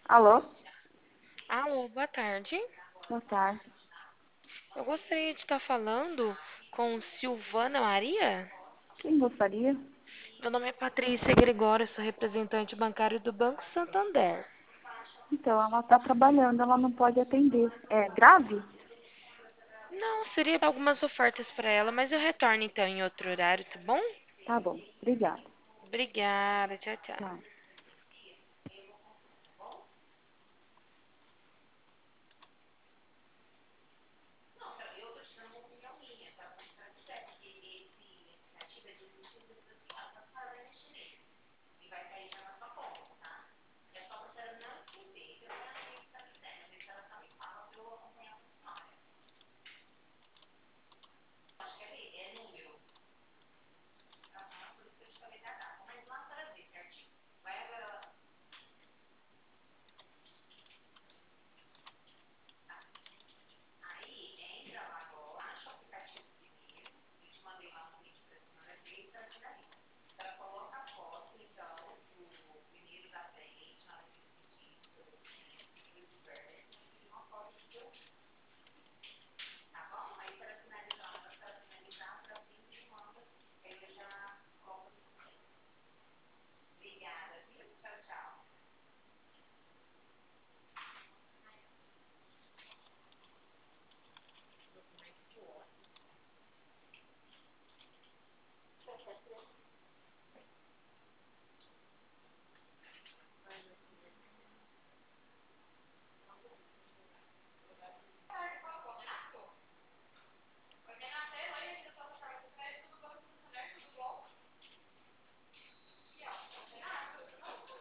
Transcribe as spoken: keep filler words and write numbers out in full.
Alô? Alô, boa tarde. Boa tarde. Eu gostaria de estar falando com Silvana Maria. Quem gostaria? Meu nome é Patrícia Gregório, sou representante bancário do Banco Santander. Então, ela está trabalhando, ela não pode atender. É grave? Não, seria dar algumas ofertas para ela, mas eu retorno então em outro horário, tá bom? Tá bom. Obrigada. Obrigada, tchau, tchau. Tchau.